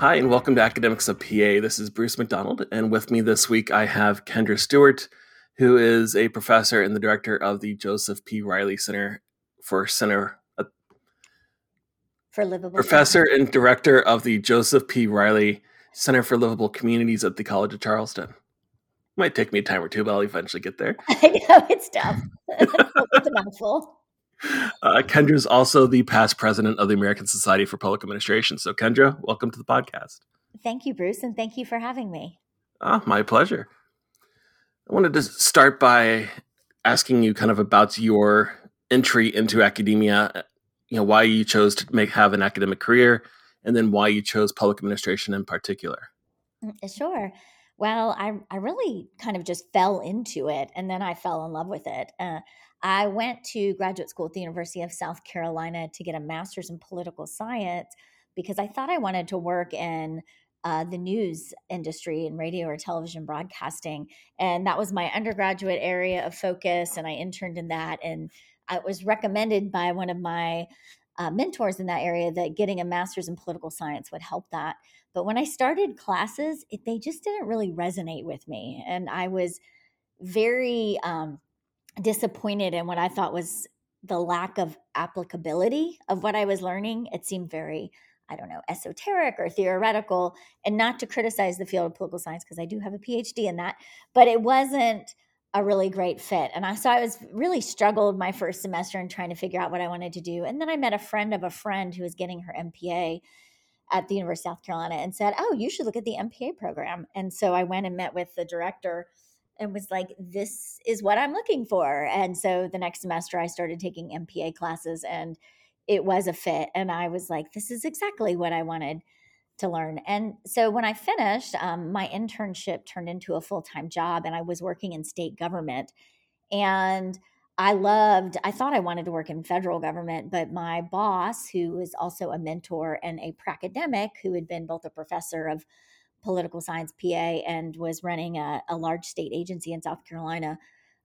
Hi, and welcome to Academics of PA. This is Bruce McDonald, and with me this week I have Kendra Stewart, who is a professor and the director of the Joseph P. Riley Center for Livable professor and director of the Joseph P. Riley Center for Livable Communities at the College of Charleston. Might take me a time or two, but I'll eventually get there. I know, it's tough. It's a mouthful. Kendra is also the past president of the American Society for Public Administration. So, Kendra, welcome to the podcast. Thank you, Bruce, and thank you for having me. My pleasure. I wanted to start by asking you kind of about your entry into academia, why you chose to have an academic career, and then why you chose public administration in particular. Sure. Well, I really kind of just fell into it, and then I fell in love with it. I went to graduate school at the University of South Carolina to get a master's in political science because I thought I wanted to work in the news industry in radio or television broadcasting. And that was my undergraduate area of focus. And I interned in that. And I was recommended by one of my mentors in that area that getting a master's in political science would help that. But when I started classes, they just didn't really resonate with me. And I was very disappointed in what I thought was the lack of applicability of what I was learning. It seemed very, esoteric or theoretical, and not to criticize the field of political science because I do have a PhD in that, but it wasn't a really great fit. And I was really struggled my first semester in trying to figure out what I wanted to do. And then I met a friend of a friend who was getting her MPA at the University of South Carolina and said, "Oh, you should look at the MPA program." And so I went and met with the director and was like, "This is what I'm looking for." And so the next semester I started taking MPA classes, and it was a fit. And I was like, this is exactly what I wanted to learn. And so when I finished, my internship turned into a full-time job, and I was working in state government. And I thought I wanted to work in federal government, but my boss, who was also a mentor and a pracademic, who had been both a professor of political science, PA, and was running a large state agency in South Carolina,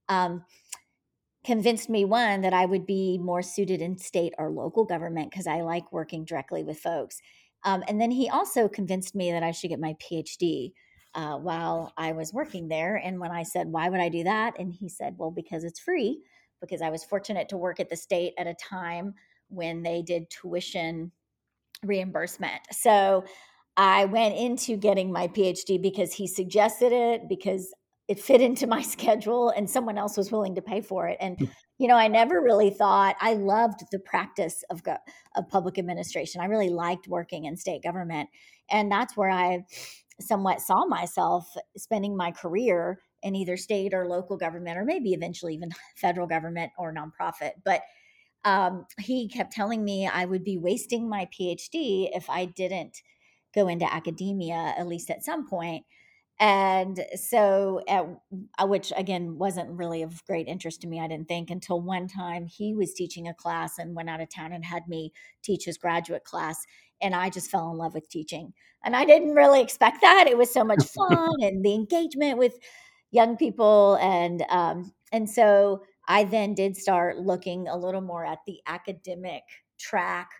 convinced me, one, that I would be more suited in state or local government because I like working directly with folks. And then he also convinced me that I should get my PhD while I was working there. And when I said, "Why would I do that?" And he said, "Well, because it's free," because I was fortunate to work at the state at a time when they did tuition reimbursement. So I went into getting my PhD because he suggested it, because it fit into my schedule and someone else was willing to pay for it. And, I never really thought, I loved the practice of public administration. I really liked working in state government. And that's where I somewhat saw myself spending my career in either state or local government, or maybe eventually even federal government or nonprofit. But he kept telling me I would be wasting my PhD if I didn't go into academia, at least at some point. And so, which again wasn't really of great interest to me, I didn't think, until one time he was teaching a class and went out of town and had me teach his graduate class. And I just fell in love with teaching. And I didn't really expect that. It was so much fun and the engagement with young people. And so I then did start looking a little more at the academic track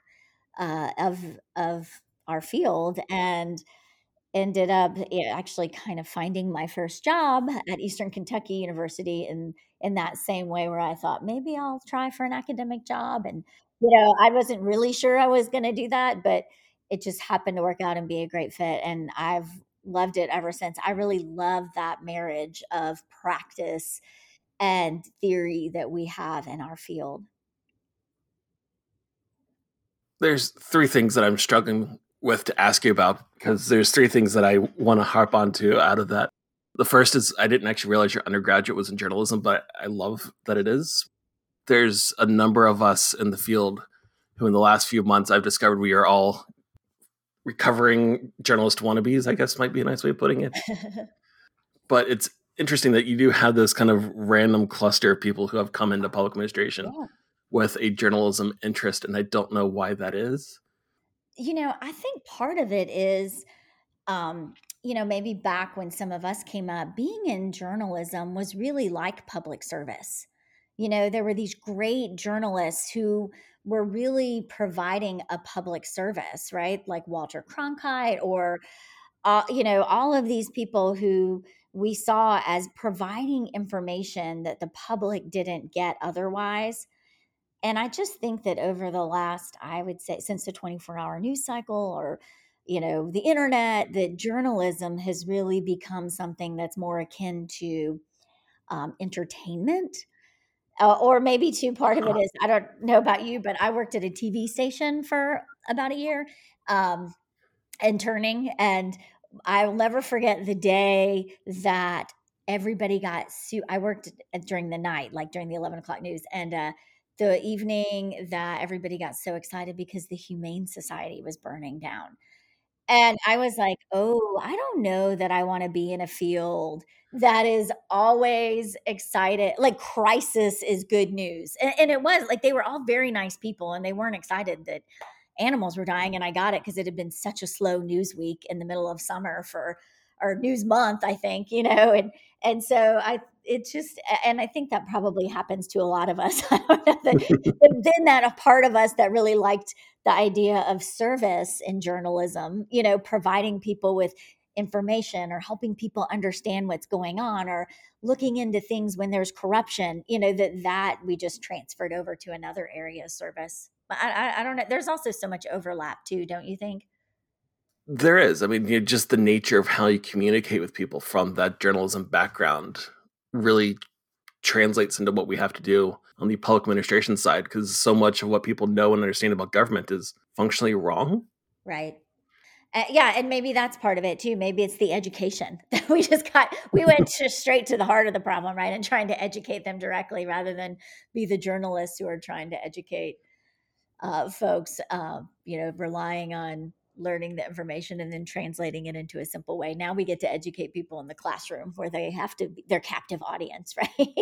of our field, and ended up actually kind of finding my first job at Eastern Kentucky University in that same way, where I thought maybe I'll try for an academic job. And, I wasn't really sure I was going to do that, but it just happened to work out and be a great fit. And I've loved it ever since. I really love that marriage of practice and theory that we have in our field. There's three things that I'm struggling with to ask you about, because there's three things that I want to harp onto out of that. The first is, I didn't actually realize your undergraduate was in journalism, but I love that it is. There's a number of us in the field who in the last few months I've discovered we are all recovering journalist wannabes, I guess might be a nice way of putting it. But it's interesting that you do have this kind of random cluster of people who have come into public administration with a journalism interest, and I don't know why that is. I think part of it is, maybe back when some of us came up, being in journalism was really like public service. There were these great journalists who were really providing a public service, right? Like Walter Cronkite or all of these people who we saw as providing information that the public didn't get otherwise. And I just think that over the last, I would say, since the 24-hour news cycle or, the internet, that journalism has really become something that's more akin to entertainment. Or maybe too, part of it is, I don't know about you, but I worked at a TV station for about a year. Interning, and I'll never forget the day that everybody got I worked during the night, like during the 11 o'clock news, and the evening that everybody got so excited because the Humane Society was burning down. And I was like, oh, I don't know that I want to be in a field that is always excited. Like, crisis is good news. And it was like they were all very nice people and they weren't excited that animals were dying. And I got it because it had been such a slow news week in the middle of summer for our news month, I think, and so it's just, and I think that probably happens to a lot of us. I don't know then that a part of us that really liked the idea of service in journalism, providing people with information or helping people understand what's going on or looking into things when there's corruption, that we just transferred over to another area of service. But I don't know. There's also so much overlap too, don't you think? There is. I mean, just the nature of how you communicate with people from that journalism background really translates into what we have to do on the public administration side, because so much of what people know and understand about government is functionally wrong. Right. Yeah, and maybe that's part of it too. Maybe it's the education that we went just straight to the heart of the problem, right? And trying to educate them directly rather than be the journalists who are trying to educate folks, relying on learning the information and then translating it into a simple way. Now we get to educate people in the classroom where they have to be their captive audience, right?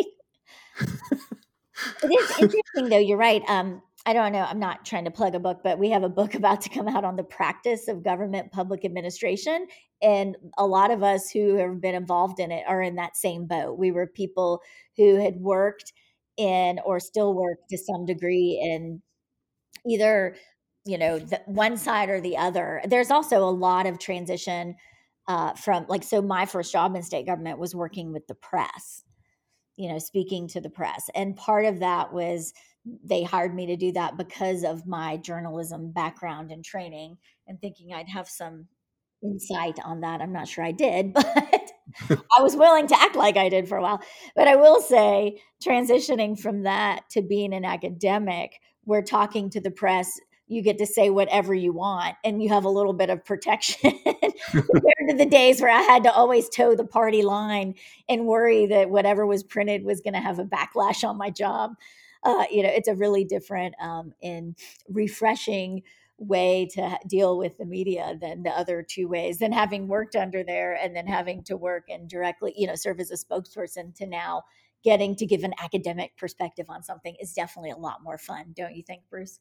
It is interesting, though. You're right. I don't know. I'm not trying to plug a book, but we have a book about to come out on the practice of government public administration. And a lot of us who have been involved in it are in that same boat. We were people who had worked in or still work to some degree in either, the one side or the other. There's also a lot of transition from so my first job in state government was working with the press, speaking to the press. And part of that was they hired me to do that because of my journalism background and training and thinking I'd have some insight on that. I'm not sure I did, but I was willing to act like I did for a while. But I will say, transitioning from that to being an academic, where talking to the press, you get to say whatever you want and you have a little bit of protection compared to the days where I had to always toe the party line and worry that whatever was printed was going to have a backlash on my job. It's a really different and refreshing way to deal with the media than the other two ways, than having worked under there and then having to work and directly, serve as a spokesperson, to now getting to give an academic perspective on something is definitely a lot more fun. Don't you think, Bruce?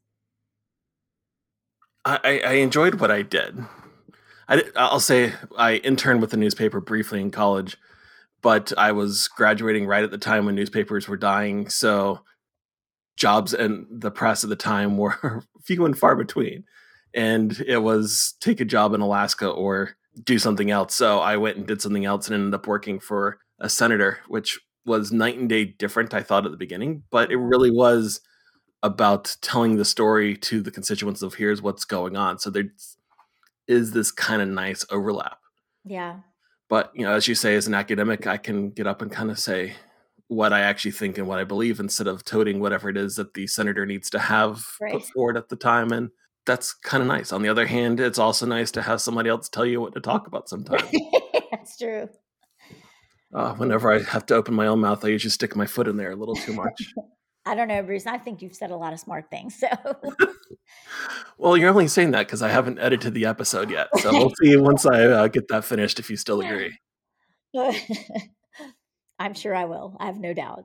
I enjoyed what I did. I'll say I interned with the newspaper briefly in college, but I was graduating right at the time when newspapers were dying. So jobs in the press at the time were few and far between. And it was take a job in Alaska or do something else. So I went and did something else and ended up working for a senator, which was night and day different, I thought, at the beginning. But it really was about telling the story to the constituents of here's what's going on. So there is this kind of nice overlap. Yeah. But, as you say, as an academic, I can get up and kind of say what I actually think and what I believe instead of toting whatever it is that the senator needs to have put forward at the time. And that's kind of nice. On the other hand, it's also nice to have somebody else tell you what to talk about sometimes. That's true. Whenever I have to open my own mouth, I usually stick my foot in there a little too much. I don't know, Bruce. I think you've said a lot of smart things. So, well, you're only saying that because I haven't edited the episode yet. So we'll see once I get that finished if you still agree. I'm sure I will. I have no doubt.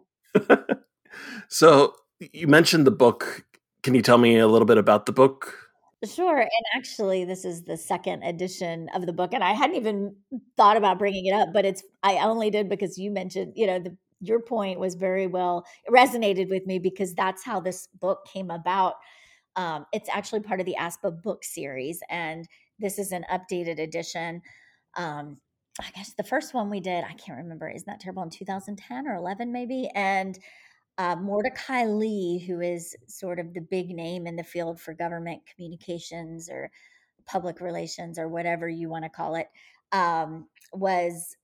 So you mentioned the book. Can you tell me a little bit about the book? Sure. And actually, this is the second edition of the book. And I hadn't even thought about bringing it up, but I only did because you mentioned, your point was very well resonated with me, because that's how this book came about. It's actually part of the ASPA book series, and this is an updated edition. I guess the first one we did, I can't remember, isn't that terrible, in 2010 or 11 maybe? And Mordecai Lee, who is sort of the big name in the field for government communications or public relations or whatever you want to call it, was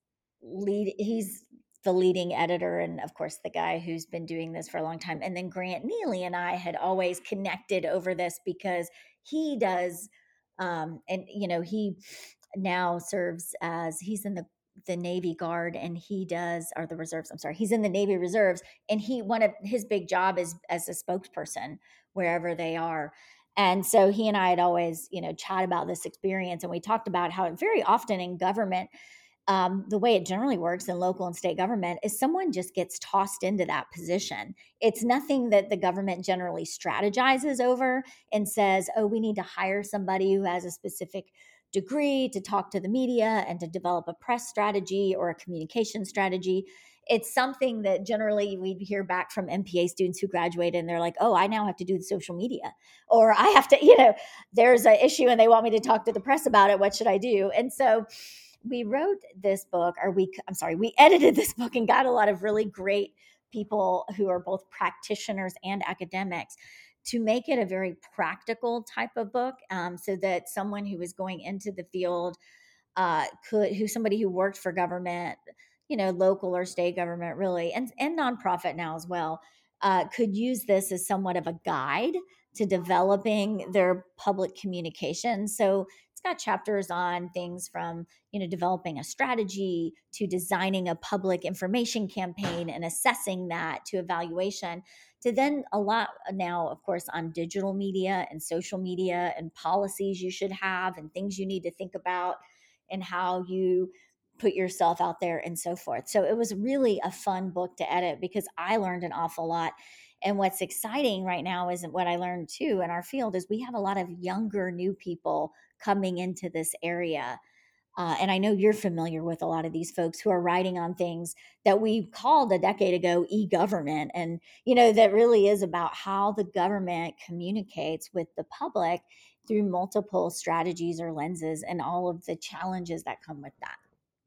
he's the leading editor, and of course the guy who's been doing this for a long time. And then Grant Neely and I had always connected over this, because he does and he now serves as, he's in the Navy Guard, and he does, or the reserves, I'm sorry, he's in the Navy Reserves, and one of his big job is as a spokesperson wherever they are. And so he and I had always, chat about this experience, and we talked about how very often in government, the way it generally works in local and state government is someone just gets tossed into that position. It's nothing that the government generally strategizes over and says, oh, we need to hire somebody who has a specific degree to talk to the media and to develop a press strategy or a communication strategy. It's something that generally we'd hear back from MPA students who graduated, and they're like, oh, I now have to do the social media, or I have to, there's an issue and they want me to talk to the press about it. What should I do? And so we wrote this book, we edited this book and got a lot of really great people who are both practitioners and academics to make it a very practical type of book, so that someone who was going into the field somebody who worked for government, local or state government really, and nonprofit now as well, could use this as somewhat of a guide to developing their public communication. So it's got chapters on things from, developing a strategy to designing a public information campaign and assessing that, to evaluation, to then a lot now, of course, on digital media and social media and policies you should have and things you need to think about and how you put yourself out there and so forth. So it was really a fun book to edit, because I learned an awful lot. And what's exciting right now is what I learned too in our field is we have a lot of younger new people coming into this area. And I know you're familiar with a lot of these folks who are writing on things that we called a decade ago e-government. And, that really is about how the government communicates with the public through multiple strategies or lenses and all of the challenges that come with that.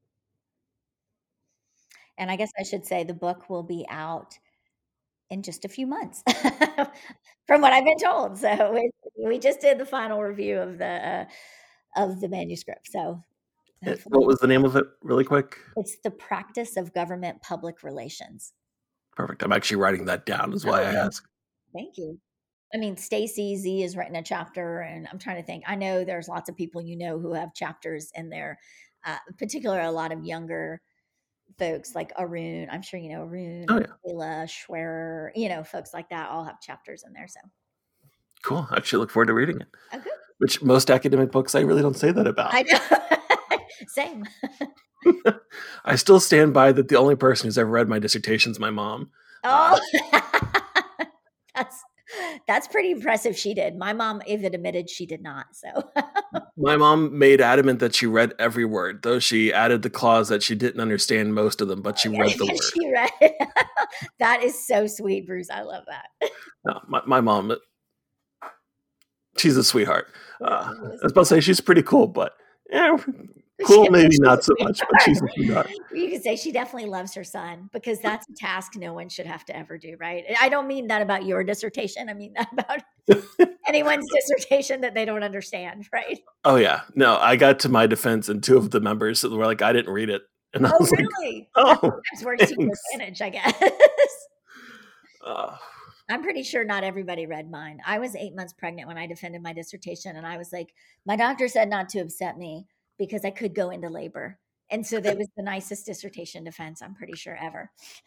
And I guess I should say the book will be out in just a few months from what I've been told. So we just did the final review of the manuscript. So what was the name of it really quick? It's The Practice of Government Public Relations. Perfect. I'm actually writing that down, is why I asked. Thank you. I mean, Stacy Z has written a chapter, and I'm trying to think. I know there's lots of people who have chapters in there, particularly a lot of younger folks like Arun. I'm sure you know Arun, Kayla Schwerer, folks like that all have chapters in there. So cool. I actually look forward to reading it. Okay. Which most academic books I really don't say that about. I know. Same. I still stand by that the only person who's ever read my dissertation is my mom. Oh, that's pretty impressive. She did. My mom even admitted she did not. So my mom made adamant that she read every word, though she added the clause that she didn't understand most of them, but she read the word. She read it. That is so sweet, Bruce. I love that. No, my mom, she's a sweetheart. I was about to say she's pretty cool, but cool, maybe not so much, but she's a sweetheart. You could say she definitely loves her son, because that's a task no one should have to ever do, right? I don't mean that about your dissertation. I mean that about anyone's dissertation that they don't understand, right? Oh, yeah. No, I got to my defense, and two of the members were like, I didn't read it. And I was really? Like, that's works to your advantage, I guess. I'm pretty sure not everybody read mine. I was 8 months pregnant when I defended my dissertation, and I was like, my doctor said not to upset me because I could go into labor. And so that was the nicest dissertation defense, I'm pretty sure, ever.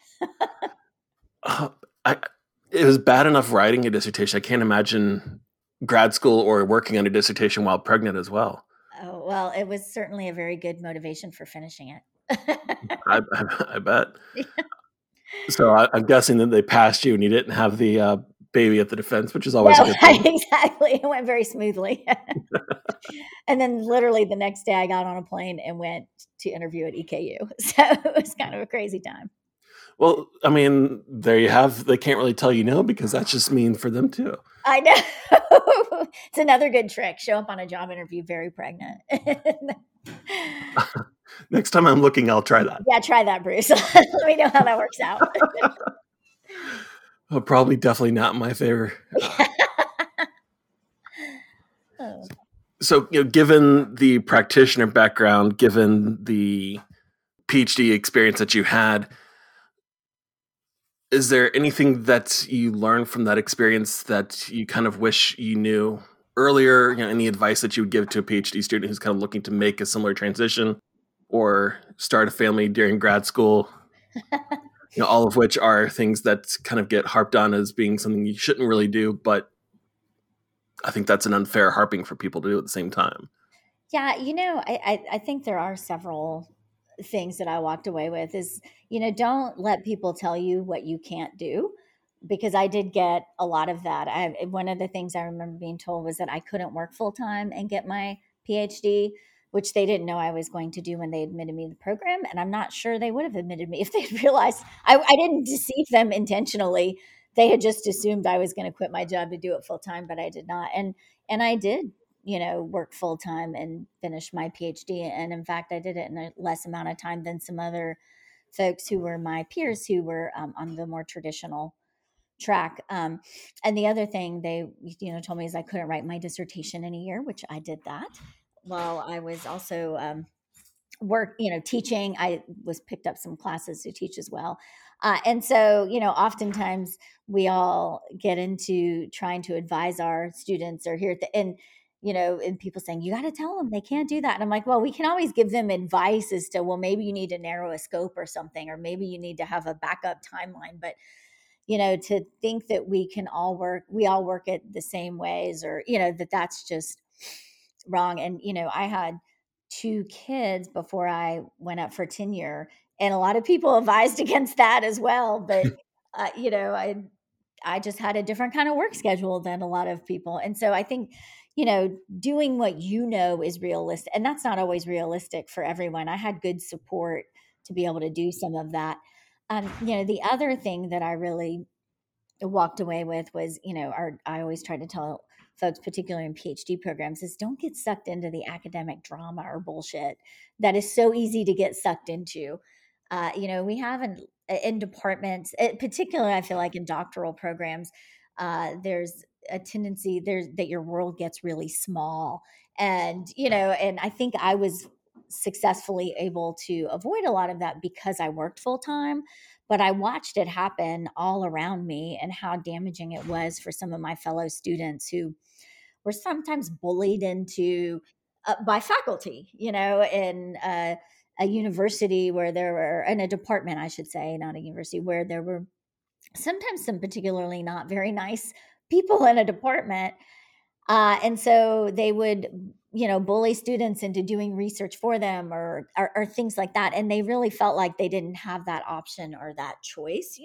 It was bad enough writing a dissertation. I can't imagine grad school or working on a dissertation while pregnant as well. Oh, well, it was certainly a very good motivation for finishing it. I bet. Yeah. So I'm guessing that they passed you and you didn't have the baby at the defense, which is always a good thing. Exactly. It went very smoothly. And then literally the next day I got on a plane and went to interview at EKU. So it was kind of a crazy time. Well, I mean, there you have. They can't really tell you no because that's just mean for them too. I know. It's another good trick. Show up on a job interview very pregnant. Next time I'm looking, I'll try that. Yeah, try that, Bruce. Let me know how that works out. Probably definitely not in my favor. Oh. So, given the practitioner background, given the PhD experience that you had, is there anything that you learned from that experience that you kind of wish you knew earlier? Any advice that you would give to a PhD student who's kind of looking to make a similar transition or start a family during grad school? All of which are things that kind of get harped on as being something you shouldn't really do, but I think that's an unfair harping for people to do at the same time. Yeah, I think there are several things that I walked away with is, don't let people tell you what you can't do, because I did get a lot of that. One of the things I remember being told was that I couldn't work full time and get my PhD, which they didn't know I was going to do when they admitted me to the program. And I'm not sure they would have admitted me if they'd realized I didn't deceive them intentionally. They had just assumed I was going to quit my job to do it full time, but I did not. And I did, work full time and finish my PhD. And in fact, I did it in a less amount of time than some other folks who were my peers who were on the more traditional track. And the other thing they, told me is I couldn't write my dissertation in a year, which I did that while I was also teaching. I was picked up some classes to teach as well. And so, oftentimes we all get into trying to advise our students or here at the end, and people saying, you got to tell them they can't do that. And I'm like, well, we can always give them advice as to, well, maybe you need to narrow a scope or something, or maybe you need to have a backup timeline. But, to think that we all work it the same ways, or, that's just wrong. And, I had 2 kids before I went up for tenure, and a lot of people advised against that as well. But, I just had a different kind of work schedule than a lot of people. And so I think, doing what is realistic, and that's not always realistic for everyone. I had good support to be able to do some of that. The other thing that I really walked away with was, I always try to tell folks, particularly in PhD programs, is don't get sucked into the academic drama or bullshit that is so easy to get sucked into. We have in departments, particularly I feel like in doctoral programs, there's a tendency that your world gets really small. And, and I think I was successfully able to avoid a lot of that because I worked full time, but I watched it happen all around me and how damaging it was for some of my fellow students who were sometimes bullied into by faculty, in a university where there were, in a department, I should say, not a university, where there were sometimes some particularly not very nice people in a department. And so they would, bully students into doing research for them or things like that. And they really felt like they didn't have that option or that choice,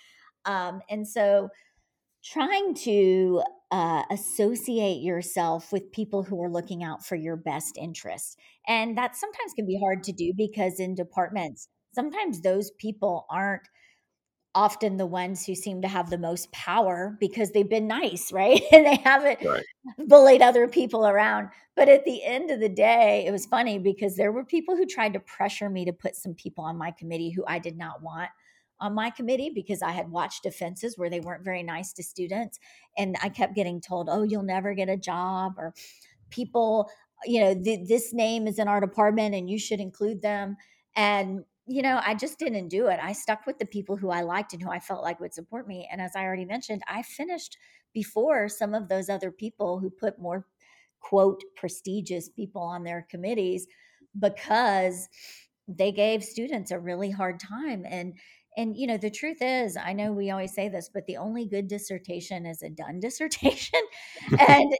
and so trying to associate yourself with people who are looking out for your best interests. And that sometimes can be hard to do because in departments, sometimes those people aren't often the ones who seem to have the most power because they've been nice, right? And they haven't Right. bullied other people around. But at the end of the day, it was funny because there were people who tried to pressure me to put some people on my committee who I did not want on my committee because I had watched offenses where they weren't very nice to students. And I kept getting told, oh, you'll never get a job, or people, this name is in our department and you should include them. And I just didn't do it. I stuck with the people who I liked and who I felt like would support me. And as I already mentioned, I finished before some of those other people who put more, quote, prestigious people on their committees because they gave students a really hard time. And the truth is, I know we always say this, but the only good dissertation is a done dissertation. And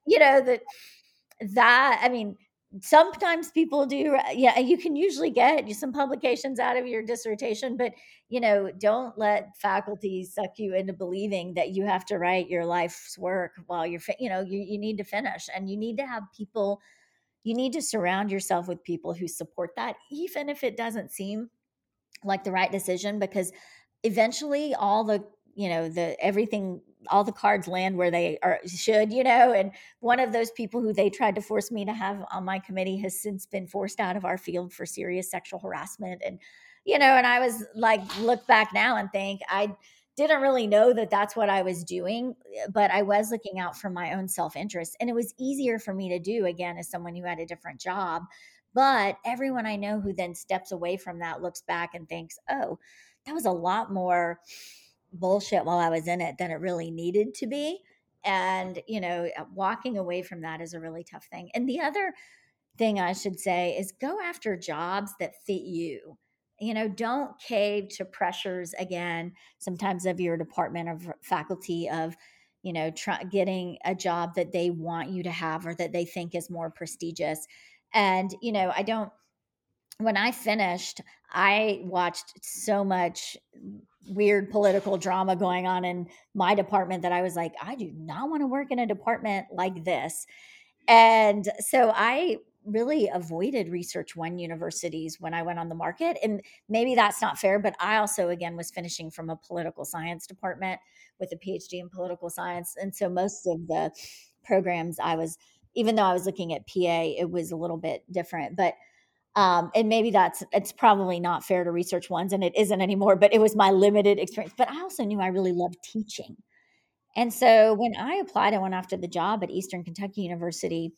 that I mean, sometimes people do, yeah, you can usually get some publications out of your dissertation, but don't let faculty suck you into believing that you have to write your life's work while you need to finish. And you need to have people, you need to surround yourself with people who support that, even if it doesn't seem like the right decision. Because eventually all the, everything, all the cards land where they should, and one of those people who they tried to force me to have on my committee has since been forced out of our field for serious sexual harassment. And, and I was like, look back now and think I didn't really know that that's what I was doing, but I was looking out for my own self-interest. And it was easier for me to do, again, as someone who had a different job. But everyone I know who then steps away from that looks back and thinks, oh, that was a lot more bullshit while I was in it than it really needed to be. And, walking away from that is a really tough thing. And the other thing I should say is go after jobs that fit you. Don't cave to pressures again, sometimes of your department of faculty of, getting a job that they want you to have or that they think is more prestigious. And, I don't, when I finished, I watched so much weird political drama going on in my department that I was like, I do not want to work in a department like this. And so I really avoided Research One universities when I went on the market. And maybe that's not fair, but I also, again, was finishing from a political science department with a PhD in political science. And so most of the programs even though I was looking at PA, it was a little bit different. But and maybe it's probably not fair to Research Ones, and it isn't anymore, but it was my limited experience. But I also knew I really loved teaching. And so when I applied, I went after the job at Eastern Kentucky University.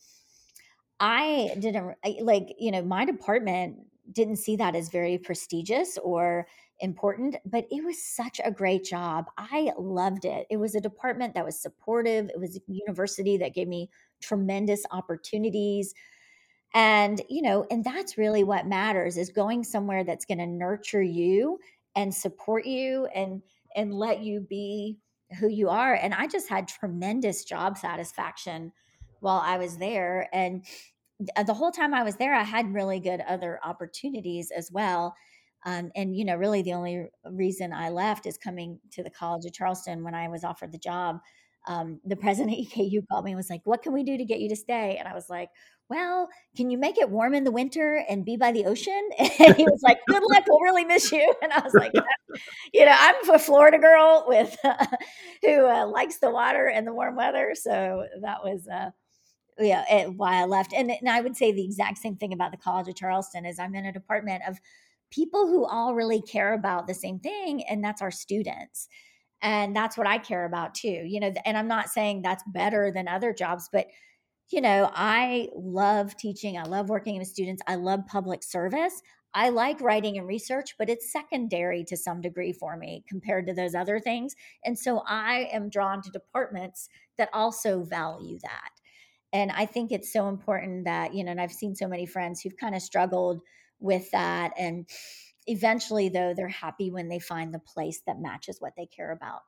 I didn't my department didn't see that as very prestigious or important, but it was such a great job. I loved it. It was a department that was supportive. It was a university that gave me tremendous opportunities. And, and that's really what matters, is going somewhere that's going to nurture you and support you and let you be who you are. And I just had tremendous job satisfaction while I was there. And the whole time I was there, I had really good other opportunities as well. And, really the only reason I left is coming to the College of Charleston when I was offered the job. The president of EKU called me and was like, what can we do to get you to stay? And I was like, well, can you make it warm in the winter and be by the ocean? And he was like, good luck. We'll really miss you. And I was like, I'm a Florida girl who likes the water and the warm weather. So that was, why I left. And I would say the exact same thing about the College of Charleston is I'm in a department of people who all really care about the same thing. And that's our students. And that's what I care about too, and I'm not saying that's better than other jobs, but I love teaching. I love working with students. I love public service. I like writing and research, but it's secondary to some degree for me compared to those other things. And so I am drawn to departments that also value that. And I think it's so important that, and I've seen so many friends who've kind of struggled with that. And eventually, though, they're happy when they find the place that matches what they care about.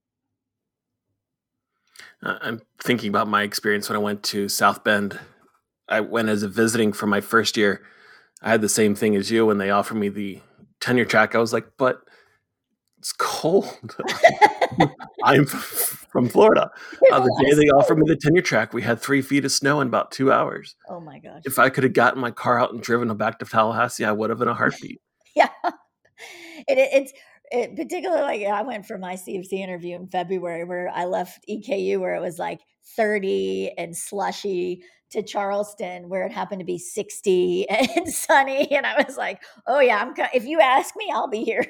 I'm thinking about my experience when I went to South Bend. I went as a visiting for my first year. I had the same thing as you when they offered me the tenure track. I was like, but it's cold. I'm from Florida. The day they offered me the tenure track, we had 3 feet of snow in about 2 hours. Oh my gosh. If I could have gotten my car out and driven back to Tallahassee, I would have in a heartbeat. Yeah. It's particularly, I went for my CFC interview in February where I left EKU where it was like 30 and slushy to Charleston where it happened to be 60 and sunny. And I was like, oh yeah, if you ask me, I'll be here.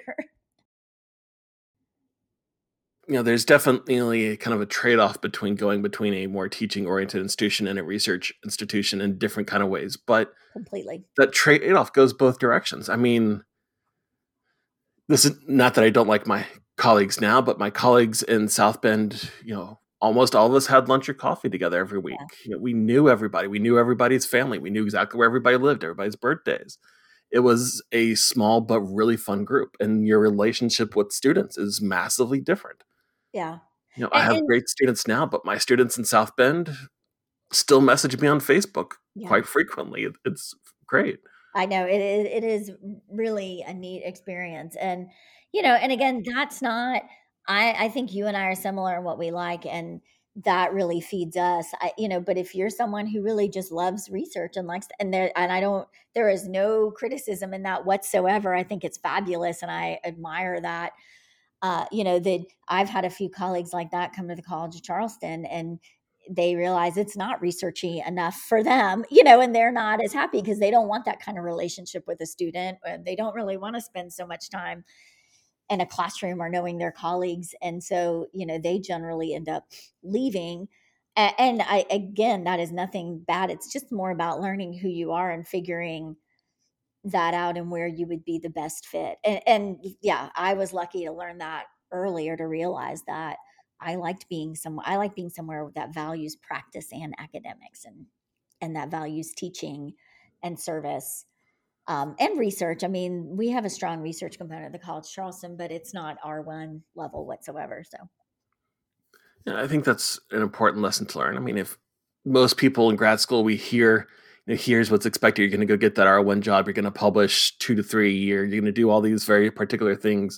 There's definitely kind of a trade-off between going between a more teaching-oriented institution and a research institution in different kind of ways. But completely, that trade-off goes both directions. I mean, this is not that I don't like my colleagues now, but my colleagues in South Bend, almost all of us had lunch or coffee together every week. Yeah. We knew everybody. We knew everybody's family. We knew exactly where everybody lived, everybody's birthdays. It was a small but really fun group. And your relationship with students is massively different. Yeah. I have great students now, but my students in South Bend still message me on Facebook quite frequently. It's great. I know it is really a neat experience. And, and again, that's not, I think you and I are similar in what we like, and that really feeds us, but if you're someone who really just loves research and likes, there is no criticism in that whatsoever. I think it's fabulous. And I admire that. That I've had a few colleagues like that come to the College of Charleston, and they realize it's not researchy enough for them, and they're not as happy because they don't want that kind of relationship with a student. And they don't really want to spend so much time in a classroom or knowing their colleagues. And so, they generally end up leaving. And again, that is nothing bad. It's just more about learning who you are and figuring that out and where you would be the best fit. And yeah, I was lucky to learn that earlier, to realize that I like being somewhere that values practice and academics, and that values teaching and service, and research. I mean, we have a strong research component at the College of Charleston, but it's not R1 level whatsoever. So Yeah, I think that's an important lesson to learn. I mean, if most people in grad school, we hear, here's what's expected. You're going to go get that R1 job. You're going to publish 2 to 3 a year. You're going to do all these very particular things.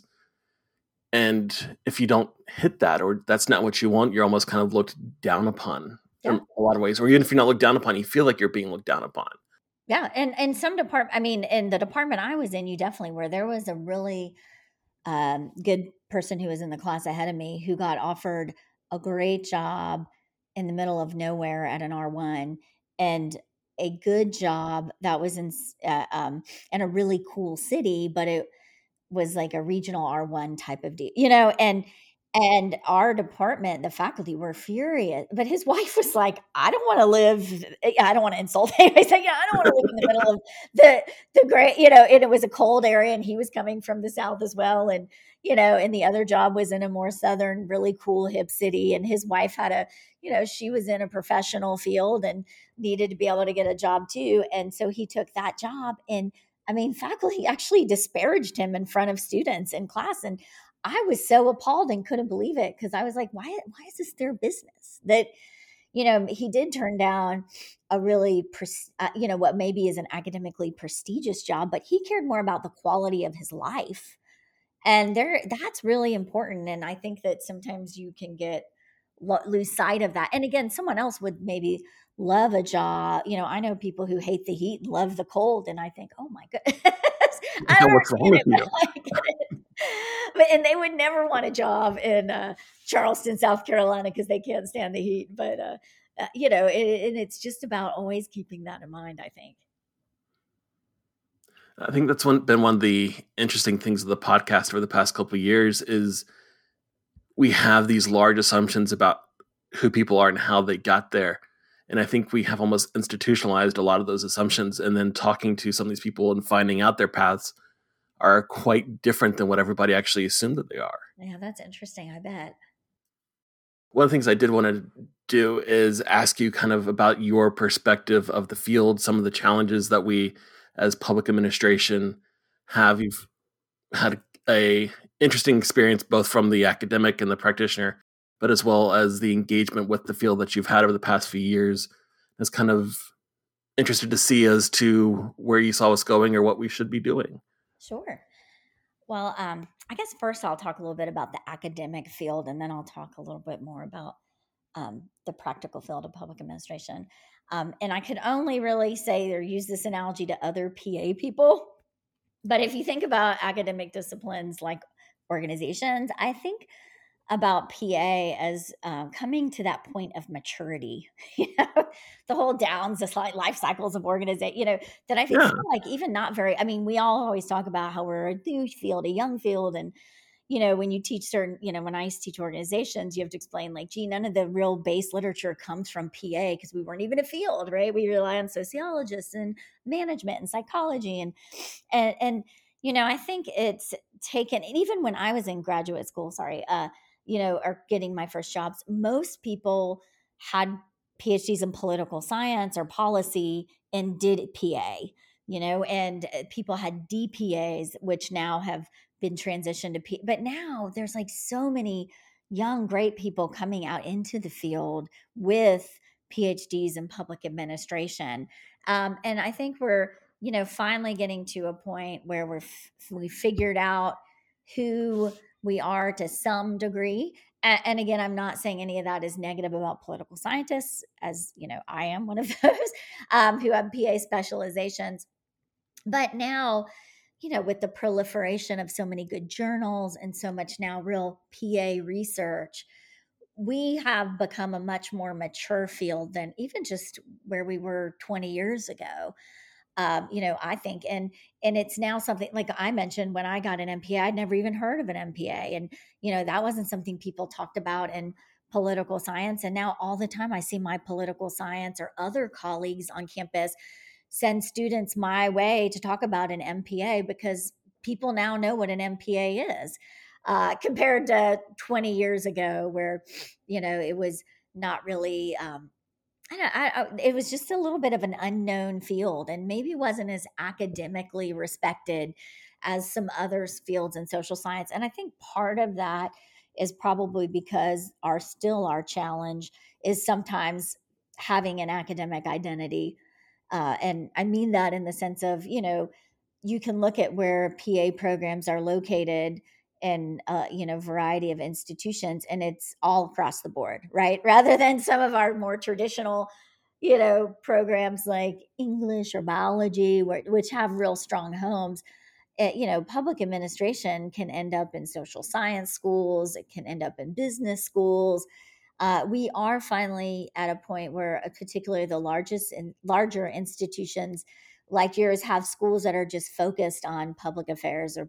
And if you don't hit that, or that's not what you want, you're almost kind of looked down upon in a lot of ways. Or even if you're not looked down upon, you feel like you're being looked down upon. Yeah. And some department, I mean, in the department I was in, you definitely were. There was a really good person who was in the class ahead of me who got offered a great job in the middle of nowhere at an R1, and a good job that was in a really cool city, but it was like a regional R1 type of deal, and our department, the faculty were furious, but his wife was like, I don't want to live. I don't want to insult him. I said, I don't want to live in the middle of the great, and it was a cold area, and he was coming from the South as well. And, and the other job was in a more Southern, really cool, hip city. And his wife had she was in a professional field and needed to be able to get a job too. And so he took that job. And I mean, faculty actually disparaged him in front of students in class. And I was so appalled and couldn't believe it, because I was like, why is this their business? That, he did turn down a really, what maybe is an academically prestigious job, but he cared more about the quality of his life. And that's really important. And I think that sometimes you can lose sight of that. And again, someone else would maybe love a job. I know people who hate the heat and love the cold. And I think, oh my goodness, I don't What's wrong understand with it, you? but I get it. And they would never want a job in Charleston, South Carolina, because they can't stand the heat. But, and it's just about always keeping that in mind, I think. I think that's been one of the interesting things of the podcast over the past couple of years is we have these large assumptions about who people are and how they got there. And I think we have almost institutionalized a lot of those assumptions, and then talking to some of these people and finding out their paths are quite different than what everybody actually assumed that they are. Yeah, that's interesting, I bet. One of the things I did want to do is ask you kind of about your perspective of the field, some of the challenges that we as public administration have. You've had a interesting experience both from the academic and the practitioner, but as well as the engagement with the field that you've had over the past few years. It's kind of interested to see as to where you saw us going or what we should be doing. Sure. Well, I guess first I'll talk a little bit about the academic field, and then I'll talk a little bit more about the practical field of public administration. And I could only really say or use this analogy to other PA people. But if you think about academic disciplines like organizations, I think about PA as coming to that point of maturity, the whole downs, the life cycles of organization, that I feel like even not very, I mean, we all always talk about how we're a new field, a young field. And, when you teach certain, when I used to teach organizations, you have to explain like, gee, none of the real base literature comes from PA because we weren't even a field, right? We rely on sociologists and management and psychology. And I think it's taken, and even when I was in graduate school, or getting my first jobs, most people had PhDs in political science or policy and did PA, and people had DPAs, which now have been transitioned to PA. But now there's like so many young, great people coming out into the field with PhDs in public administration. And I think we're, finally getting to a point where we figured out who we are to some degree. And again, I'm not saying any of that is negative about political scientists, as I am one of those who have PA specializations. But now with the proliferation of so many good journals and so much now real PA research, we have become a much more mature field than even just where we were 20 years ago. I think, and it's now something like I mentioned when I got an MPA, I'd never even heard of an MPA, and that wasn't something people talked about in political science. And now all the time, I see my political science or other colleagues on campus send students my way to talk about an MPA because people now know what an MPA is, compared to 20 years ago, where it was not really. It was just a little bit of an unknown field and maybe wasn't as academically respected as some other fields in social science. And I think part of that is probably because our challenge is sometimes having an academic identity. And I mean that in the sense of, you can look at where PA programs are located in variety of institutions, and it's all across the board, right? Rather than some of our more traditional programs like English or biology, which have real strong homes. Public administration can end up in social science schools, it can end up in business schools. We are finally at a point where, particularly the largest and larger institutions like yours have schools that are just focused on public affairs or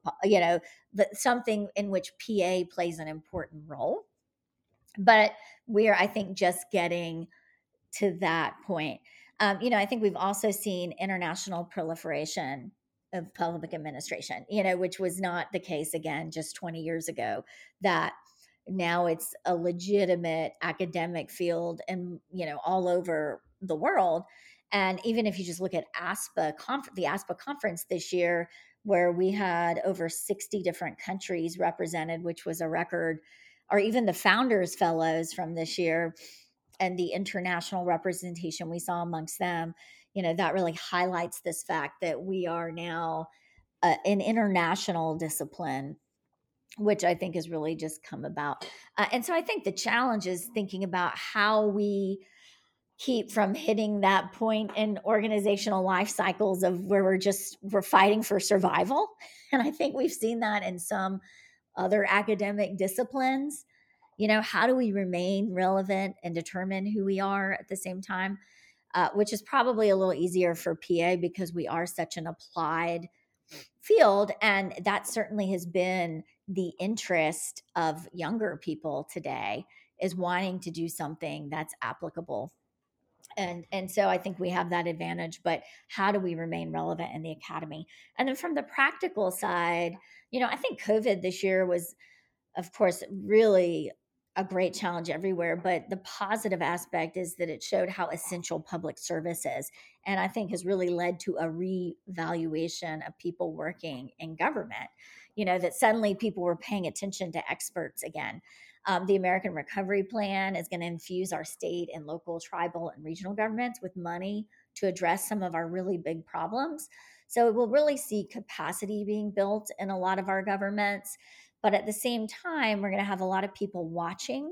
but something in which PA plays an important role. But we're, I think, just getting to that point. I think we've also seen international proliferation of public administration, which was not the case again just 20 years ago, that now it's a legitimate academic field and, all over the world. And even if you just look at the ASPA conference this year, where we had over 60 different countries represented, which was a record, or even the Founders Fellows from this year, and the international representation we saw amongst them, that really highlights this fact that we are now an international discipline, which I think has really just come about. And so I think the challenge is thinking about how we keep from hitting that point in organizational life cycles of where we're fighting for survival. And I think we've seen that in some other academic disciplines. How do we remain relevant and determine who we are at the same time? Which is probably a little easier for PA because we are such an applied field. And that certainly has been the interest of younger people today, is wanting to do something that's applicable. And so I think we have that advantage, but how do we remain relevant in the academy? And then from the practical side, I think COVID this year was, of course, really a great challenge everywhere. But the positive aspect is that it showed how essential public service is. And I think has really led to a revaluation of people working in government, that suddenly people were paying attention to experts again. The American Recovery Plan is going to infuse our state and local, tribal, and regional governments with money to address some of our really big problems. So we'll really see capacity being built in a lot of our governments. But at the same time, we're going to have a lot of people watching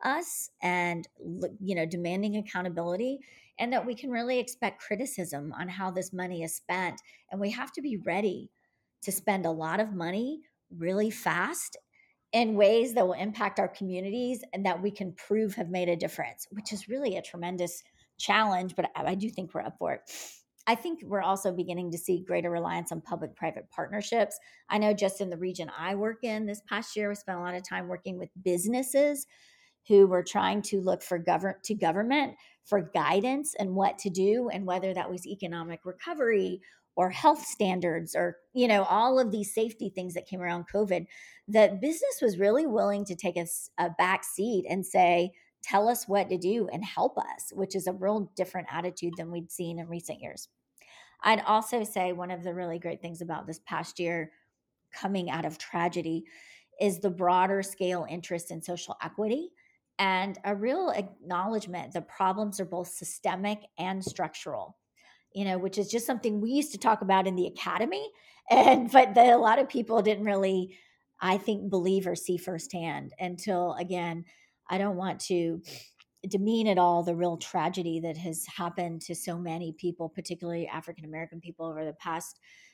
us and, demanding accountability, and that we can really expect criticism on how this money is spent. And we have to be ready to spend a lot of money really fast in ways that will impact our communities and that we can prove have made a difference, which is really a tremendous challenge, but I do think we're up for it. I think we're also beginning to see greater reliance on public-private partnerships. I know just in the region I work in this past year, we spent a lot of time working with businesses who were trying to look for government for guidance and what to do, and whether that was economic recovery or health standards or, all of these safety things that came around COVID. That business was really willing to take a back seat and say, tell us what to do and help us, which is a real different attitude than we'd seen in recent years. I'd also say one of the really great things about this past year coming out of tragedy is the broader scale interest in social equity and a real acknowledgement that problems are both systemic and structural, which is just something we used to talk about in the academy, but that a lot of people didn't really, I think, believe or see firsthand until, again, I don't want to demean at all the real tragedy that has happened to so many people, particularly African American people, over the past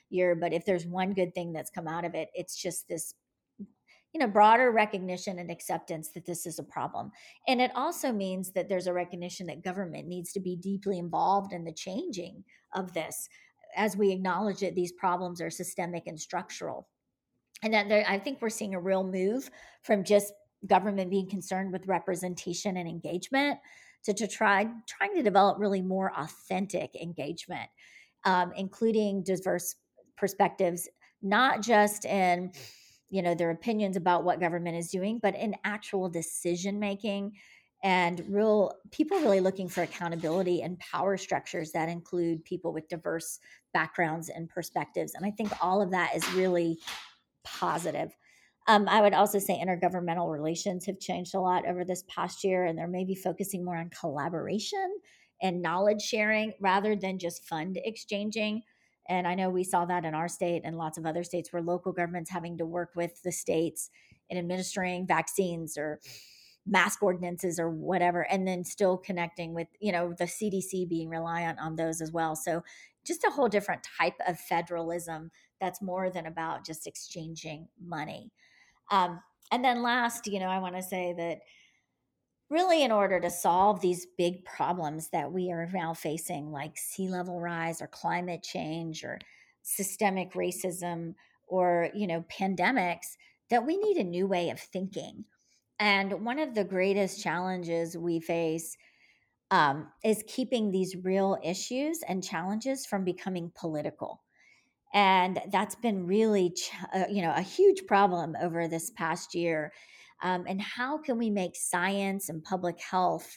year. But if there's one good thing that's come out of it, it's just this, broader recognition and acceptance that this is a problem. And it also means that there's a recognition that government needs to be deeply involved in the changing of this, as we acknowledge that these problems are systemic and structural. And that I think we're seeing a real move from just government being concerned with representation and engagement to trying to develop really more authentic engagement, including diverse perspectives, not just in their opinions about what government is doing, but in actual decision making, and real people really looking for accountability and power structures that include people with diverse backgrounds and perspectives. And I think all of that is really positive. I would also say intergovernmental relations have changed a lot over this past year, and they're maybe focusing more on collaboration and knowledge sharing rather than just fund exchanging. And I know we saw that in our state and lots of other states, where local governments having to work with the states in administering vaccines or mask ordinances or whatever, and then still connecting with, the CDC being reliant on those as well. So just a whole different type of federalism that's more than about just exchanging money. And then last, I want to say that really, in order to solve these big problems that we are now facing, like sea level rise or climate change or systemic racism or, pandemics, that we need a new way of thinking. And one of the greatest challenges we face is keeping these real issues and challenges from becoming political. And that's been really, a huge problem over this past year. And how can we make science and public health,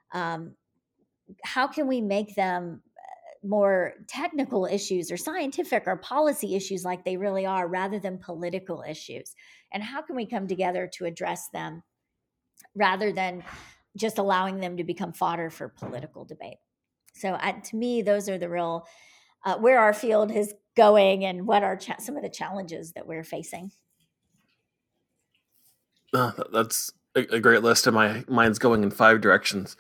how can we make them more technical issues or scientific or policy issues like they really are, rather than political issues? And how can we come together to address them rather than just allowing them to become fodder for political debate? So to me, those are the real where our field is going and what are some of the challenges that we're facing. That's a great list, and my mind's going in 5 directions.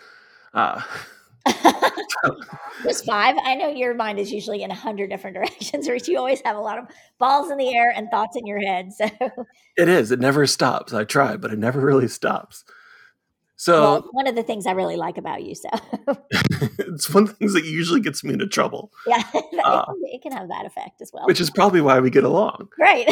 Just 5? I know your mind is usually in 100 different directions, or you always have a lot of balls in the air and thoughts in your head. So it is. It never stops. I try, but it never really stops. So well, one of the things I really like about you. So it's one of the things that usually gets me into trouble. Yeah, it can have that effect as well. Which is probably why we get along. Right.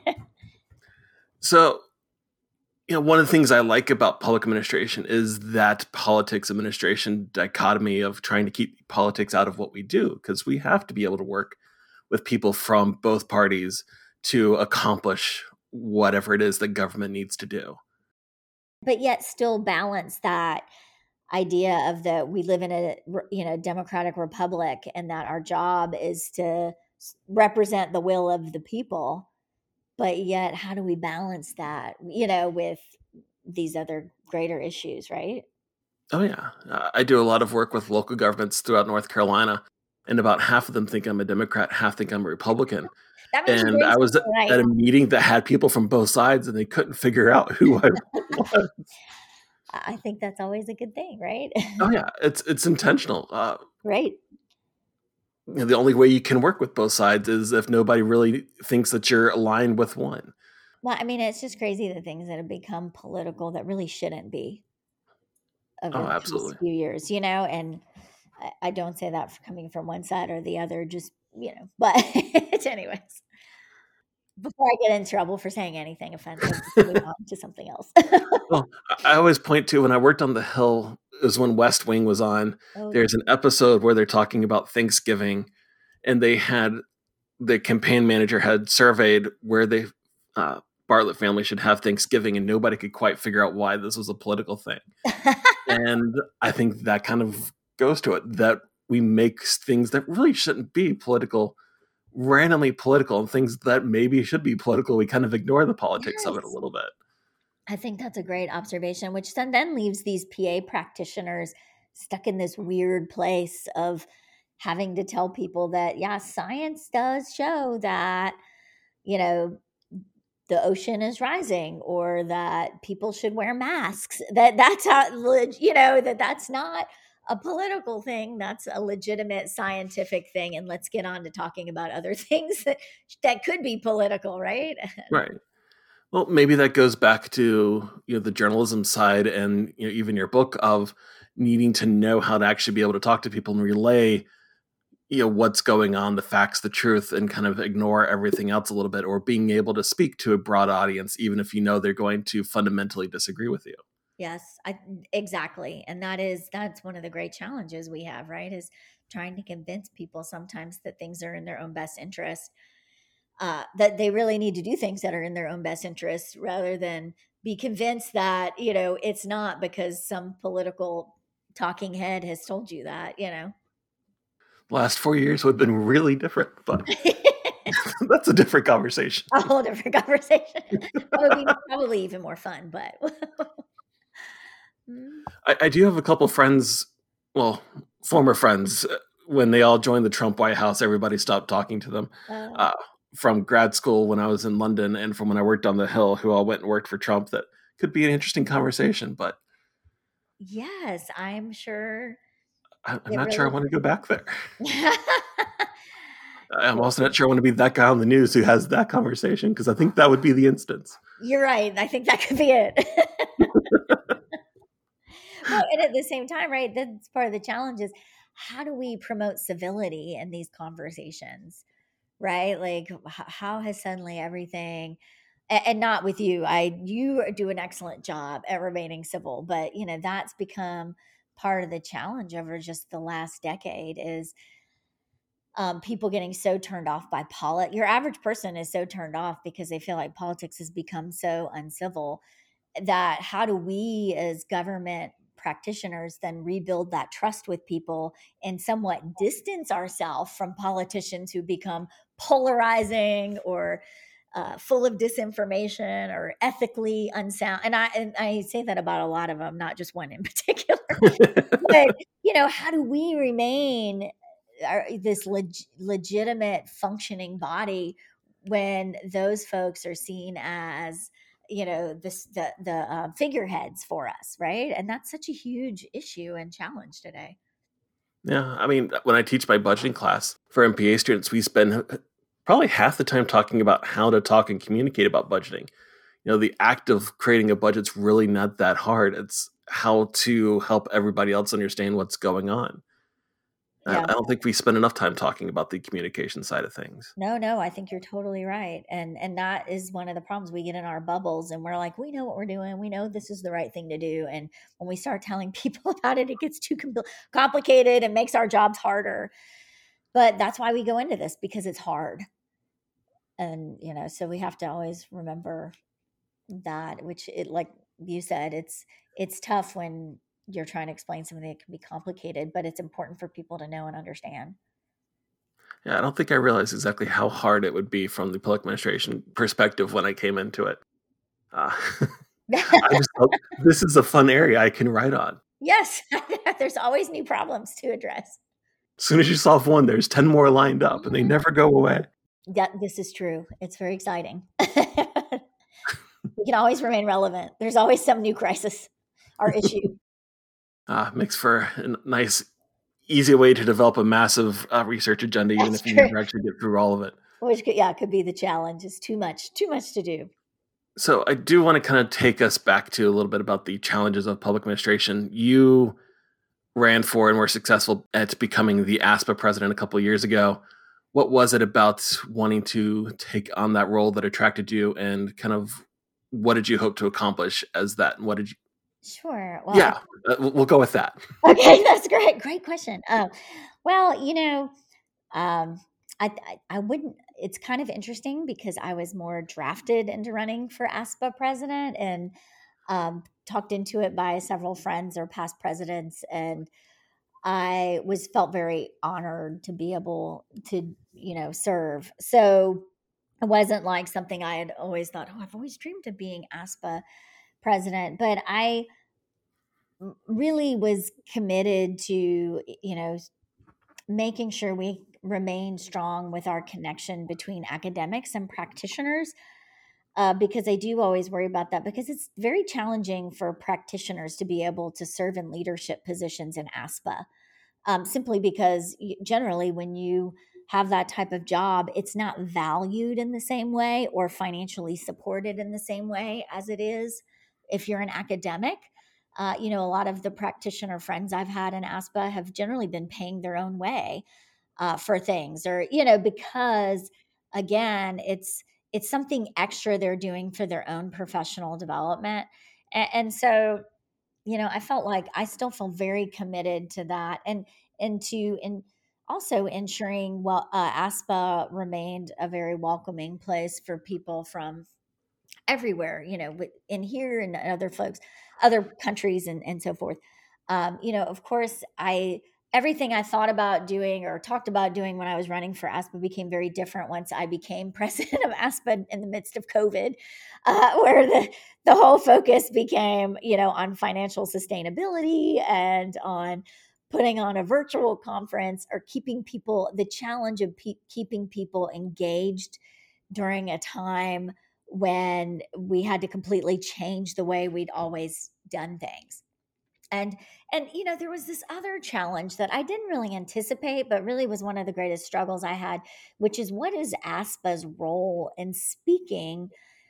So, one of the things I like about public administration is that politics administration dichotomy of trying to keep politics out of what we do, because we have to be able to work with people from both parties to accomplish whatever it is that government needs to do. But yet still balance that idea of that we live in a democratic republic, and that our job is to represent the will of the people. But yet, how do we balance that, with these other greater issues, right? Oh, yeah. I do a lot of work with local governments throughout North Carolina, and about half of them think I'm a Democrat, half think I'm a Republican. And I was at a meeting that had people from both sides, and they couldn't figure out who I was. I think that's always a good thing, right? Oh, yeah. It's intentional. Right. The only way you can work with both sides is if nobody really thinks that you're aligned with one. Well, I mean, it's just crazy, the things that have become political that really shouldn't be over the past few years, and I don't say that coming from one side or the other, just, but anyways, before I get in trouble for saying anything offensive, move on to something else. Well, I always point to when I worked on the Hill, it was when West Wing was on. Oh. There's an episode where they're talking about Thanksgiving, and they had the campaign manager had surveyed where they Bartlett family should have Thanksgiving, and nobody could quite figure out why this was a political thing. And I think that kind of goes to it, that we make things that really shouldn't be political randomly political, and things that maybe should be political, we kind of ignore the politics of it a little bit. I think that's a great observation, which then leaves these PA practitioners stuck in this weird place of having to tell people that, yeah, science does show that, the ocean is rising, or that people should wear masks, that's how, that's not a political thing. That's a legitimate scientific thing. And let's get on to talking about other things that could be political, right? Right. Well, maybe that goes back to the journalism side, and even your book of needing to know how to actually be able to talk to people and relay what's going on, the facts, the truth, and kind of ignore everything else a little bit, or being able to speak to a broad audience even if they're going to fundamentally disagree with you. Yes, exactly. And that's one of the great challenges we have, right? Is trying to convince people sometimes that things are in their own best interest, that they really need to do things that are in their own best interest rather than be convinced that, it's not because some political talking head has told you that. The last 4 years would have been really different, but that's a different conversation. A whole different conversation. That would be probably even more fun, but I do have a couple friends, well, former friends. When they all joined the Trump White House, everybody stopped talking to them. Uh, from grad school when I was in London, and from when I worked on the Hill, who all went and worked for Trump. That could be an interesting conversation, but yes, I'm sure I'm it not sure I really. want to go back there. I'm also not sure I want to be that guy on the news who has that conversation, because I think that would be the instance. You're right. I think that could be it. Well, and at the same time, right, that's part of the challenge is how do we promote civility in these conversations, right? Like, how has suddenly everything, and not with you, you do an excellent job at remaining civil, but that's become part of the challenge over just the last decade is people getting so turned off by politics. Your average person is so turned off because they feel like politics has become so uncivil, that how do we as government practitioners then rebuild that trust with people and somewhat distance ourselves from politicians who become polarizing or full of disinformation or ethically unsound. And I say that about a lot of them, not just one in particular. But how do we remain this legitimate functioning body when those folks are seen as the figureheads for us, right? And that's such a huge issue and challenge today. Yeah, I mean, when I teach my budgeting class for MPA students, we spend probably half the time talking about how to talk and communicate about budgeting. The act of creating a budget's really not that hard. It's how to help everybody else understand what's going on. Yeah. I don't think we spend enough time talking about the communication side of things. No, I think you're totally right. And that is one of the problems. We get in our bubbles and we're like, we know what we're doing. We know this is the right thing to do. And when we start telling people about it, it gets too complicated and makes our jobs harder. But that's why we go into this, because it's hard. And, so we have to always remember that, which like you said, it's tough when you're trying to explain something that can be complicated, but it's important for people to know and understand. Yeah, I don't think I realized exactly how hard it would be from the public administration perspective when I came into it. I just thought this is a fun area I can write on. Yes, there's always new problems to address. As soon as you solve one, there's 10 more lined up, and they never go away. Yeah, this is true. It's very exciting. We can always remain relevant. There's always some new crisis or issue. Makes for a nice, easy way to develop a massive research agenda, even if you never actually get through all of it. Which could be the challenge. It's too much to do. So I do want to kind of take us back to a little bit about the challenges of public administration. You ran for and were successful at becoming the ASPA president a couple of years ago. What was it about wanting to take on that role that attracted you, and kind of what did you hope to accomplish as that? And what did you? Sure. Well, Yeah, we'll go with that. Okay, that's great. Great question. Well, I wouldn't. It's kind of interesting because I was more drafted into running for ASPA president and talked into it by several friends or past presidents, and I was felt very honored to be able to serve. So it wasn't like something I had always thought, oh, I've always dreamed of being ASPA president, but I really was committed to making sure we remain strong with our connection between academics and practitioners. because I do always worry about that, because it's very challenging for practitioners to be able to serve in leadership positions in ASPA, simply because generally when you have that type of job, it's not valued in the same way or financially supported in the same way as it is if you're an academic. A lot of the practitioner friends I've had in ASPA have generally been paying their own way for things, or because again, it's something extra they're doing for their own professional development. And so I felt like I still feel very committed to that, and also ensuring, well, ASPA remained a very welcoming place for people from everywhere, in here and other folks, other countries, and so forth. Of course, everything I thought about doing or talked about doing when I was running for ASPA became very different once I became president of ASPA in the midst of COVID, where the whole focus became, on financial sustainability and on putting on a virtual conference, or the challenge of keeping people engaged during a time when we had to completely change the way we'd always done things. And there was this other challenge that I didn't really anticipate, but really was one of the greatest struggles I had, which is, what is ASPA's role in speaking?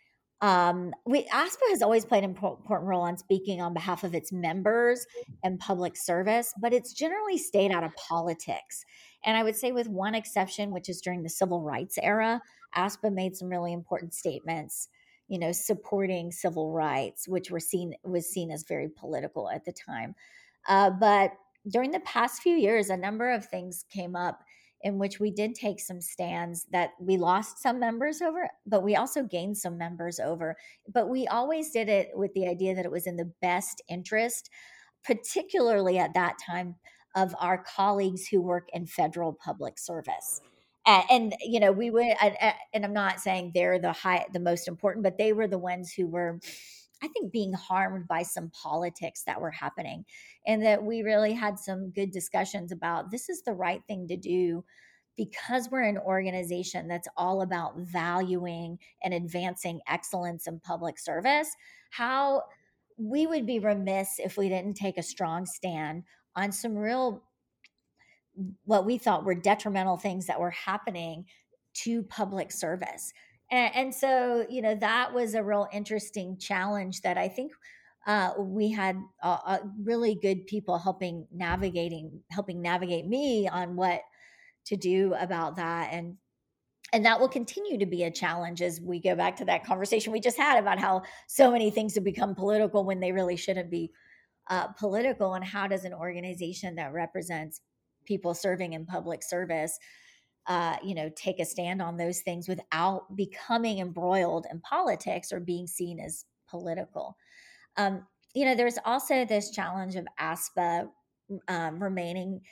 ASPA has always played an important role on speaking on behalf of its members and public service, but it's generally stayed out of politics. And I would say, with one exception, which is during the civil rights era, ASPA made some really important statements, supporting civil rights, which was seen as very political at the time. But during the past few years, a number of things came up in which we did take some stands that we lost some members over, but we also gained some members over. But we always did it with the idea that it was in the best interest, particularly at that time, of our colleagues who work in federal public service. And we would, and I'm not saying they're the most important, but they were the ones who were, I think, being harmed by some politics that were happening, and that we really had some good discussions about, this is the right thing to do, because we're an organization that's all about valuing and advancing excellence in public service. How we would be remiss if we didn't take a strong stand on some real, what we thought were detrimental things that were happening to public service. And so, that was a real interesting challenge that I think we had really good people helping navigate me on what to do about that. And that will continue to be a challenge as we go back to that conversation we just had about how so many things have become political when they really shouldn't be political. And how does an organization that represents people serving in public service take a stand on those things without becoming embroiled in politics or being seen as political? There's also this challenge of ASPA remaining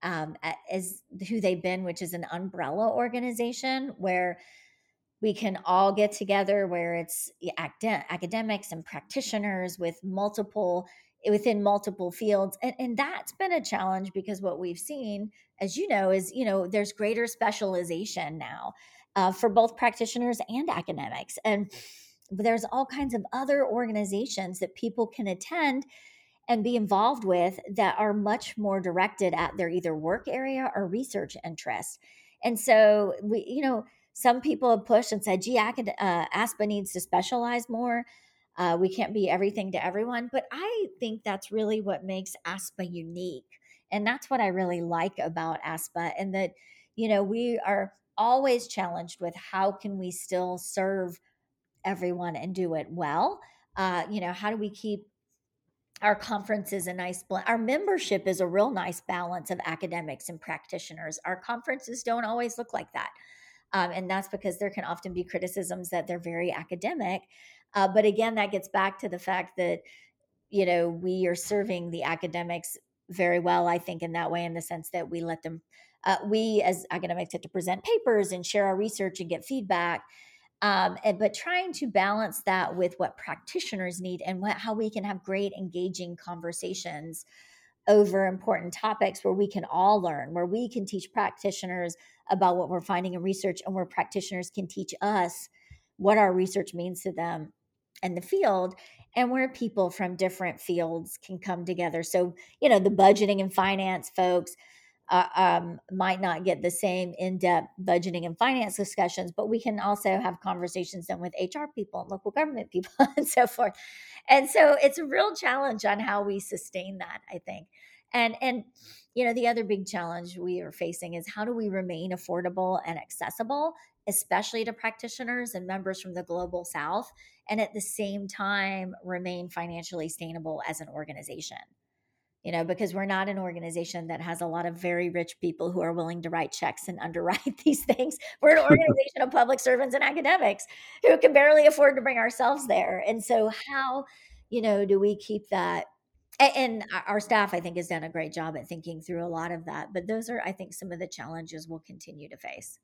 as who they've been, which is an umbrella organization where we can all get together, where it's academics and practitioners within multiple fields. And that's been a challenge, because what we've seen, as is, there's greater specialization now for both practitioners and academics. And there's all kinds of other organizations that people can attend and be involved with that are much more directed at their either work area or research interest. And so some people have pushed and said, gee, ASPA needs to specialize more. We can't be everything to everyone. But I think that's really what makes ASPA unique. And that's what I really like about ASPA. And that, we are always challenged with, how can we still serve everyone and do it well? How do we keep our conference is a nice blend. Our membership is a real nice balance of academics and practitioners. Our conferences don't always look like that. And that's because there can often be criticisms that they're very academic. But again, that gets back to the fact that, we are serving the academics very well, I think, in that way, in the sense that we let them, we as academics have to present papers and share our research and get feedback. But trying to balance that with what practitioners need, and how we can have great engaging conversations over important topics where we can all learn, where we can teach practitioners about what we're finding in research, and where practitioners can teach us what our research means to them in the field, and where people from different fields can come together. So, the budgeting and finance folks might not get the same in-depth budgeting and finance discussions, but we can also have conversations then with HR people and local government people and so forth. And so it's a real challenge on how we sustain that, I think. And the other big challenge we are facing is how do we remain affordable and accessible, especially to practitioners and members from the global south, and at the same time remain financially sustainable as an organization. Because we're not an organization that has a lot of very rich people who are willing to write checks and underwrite these things. We're an organization of public servants and academics who can barely afford to bring ourselves there. And so how, do we keep that? And our staff, I think, has done a great job at thinking through a lot of that. But those are, I think, some of the challenges we'll continue to face.